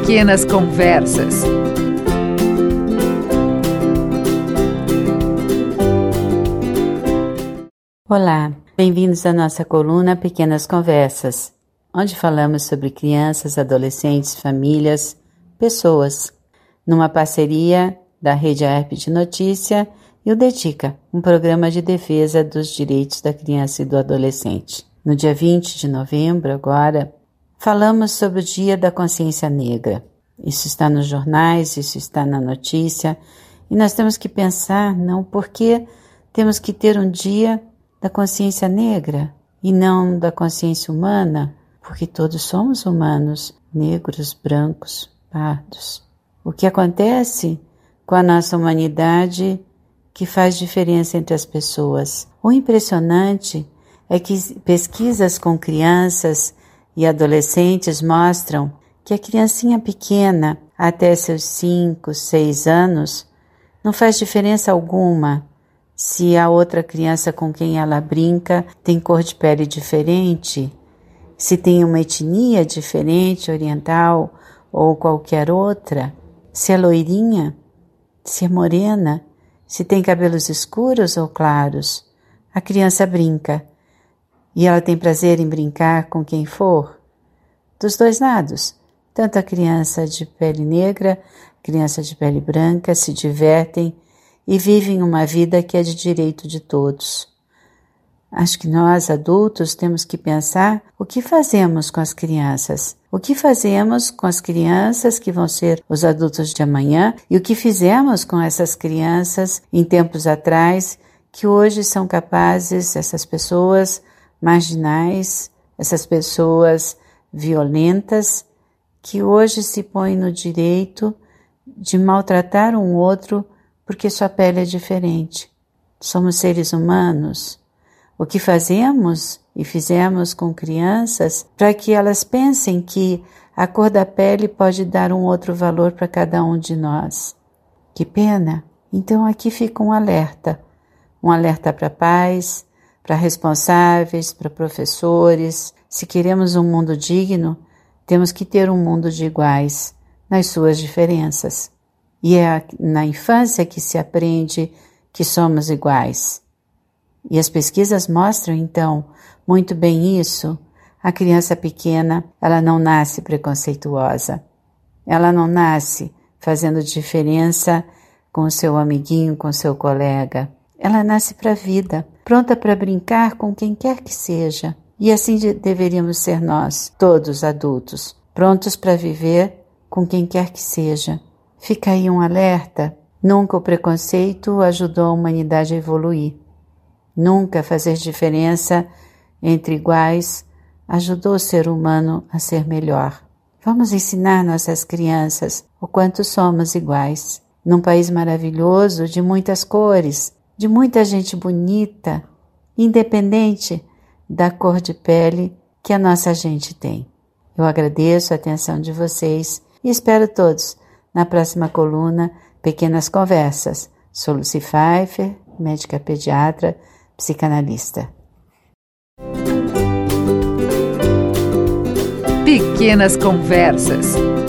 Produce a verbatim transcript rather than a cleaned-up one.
Pequenas Conversas. Olá, bem-vindos à nossa coluna Pequenas Conversas, onde falamos sobre crianças, adolescentes, famílias, pessoas, numa parceria da Rede A E R P de Notícia e o Dedica, um programa de defesa dos direitos da criança e do adolescente. No dia vinte de novembro, agora, falamos sobre o Dia da Consciência Negra. Isso está nos jornais, isso está na notícia, e nós temos que pensar, não, por que temos que ter um dia da consciência negra e não da consciência humana? Porque todos somos humanos, negros, brancos, pardos. O que acontece com a nossa humanidade que faz diferença entre as pessoas? O impressionante é que pesquisas com crianças e adolescentes mostram que a criancinha pequena, até seus cinco, seis anos, não faz diferença alguma se a outra criança com quem ela brinca tem cor de pele diferente, se tem uma etnia diferente, oriental ou qualquer outra, se é loirinha, se é morena, se tem cabelos escuros ou claros. A criança brinca e ela tem prazer em brincar com quem for. Dos dois lados, tanto a criança de pele negra, a criança de pele branca se divertem e vivem uma vida que é de direito de todos. Acho que nós, adultos, temos que pensar o que fazemos com as crianças. O que fazemos com as crianças que vão ser os adultos de amanhã e o que fizemos com essas crianças em tempos atrás que hoje são capazes, essas pessoas marginais, essas pessoas violentas, que hoje se põem no direito de maltratar um outro porque sua pele é diferente. Somos seres humanos. O que fazemos e fizemos com crianças para que elas pensem que a cor da pele pode dar um outro valor para cada um de nós. Que pena! Então aqui fica um alerta. Um alerta para pais, para responsáveis, para professores. Se queremos um mundo digno, temos que ter um mundo de iguais nas suas diferenças. E é na infância que se aprende que somos iguais. E as pesquisas mostram, então, muito bem isso. A criança pequena, ela não nasce preconceituosa. Ela não nasce fazendo diferença com o seu amiguinho, com o seu colega. Ela nasce para a vida, pronta para brincar com quem quer que seja. E assim de, deveríamos ser nós, todos adultos, prontos para viver com quem quer que seja. Fica aí um alerta. Nunca o preconceito ajudou a humanidade a evoluir. Nunca fazer diferença entre iguais ajudou o ser humano a ser melhor. Vamos ensinar nossas crianças o quanto somos iguais. Num país maravilhoso, de muitas cores, de muita gente bonita, independente da cor de pele que a nossa gente tem. Eu agradeço a atenção de vocês e espero todos na próxima coluna Pequenas Conversas. Sou Lucy Pfeiffer, médica pediatra, psicanalista. Pequenas Conversas.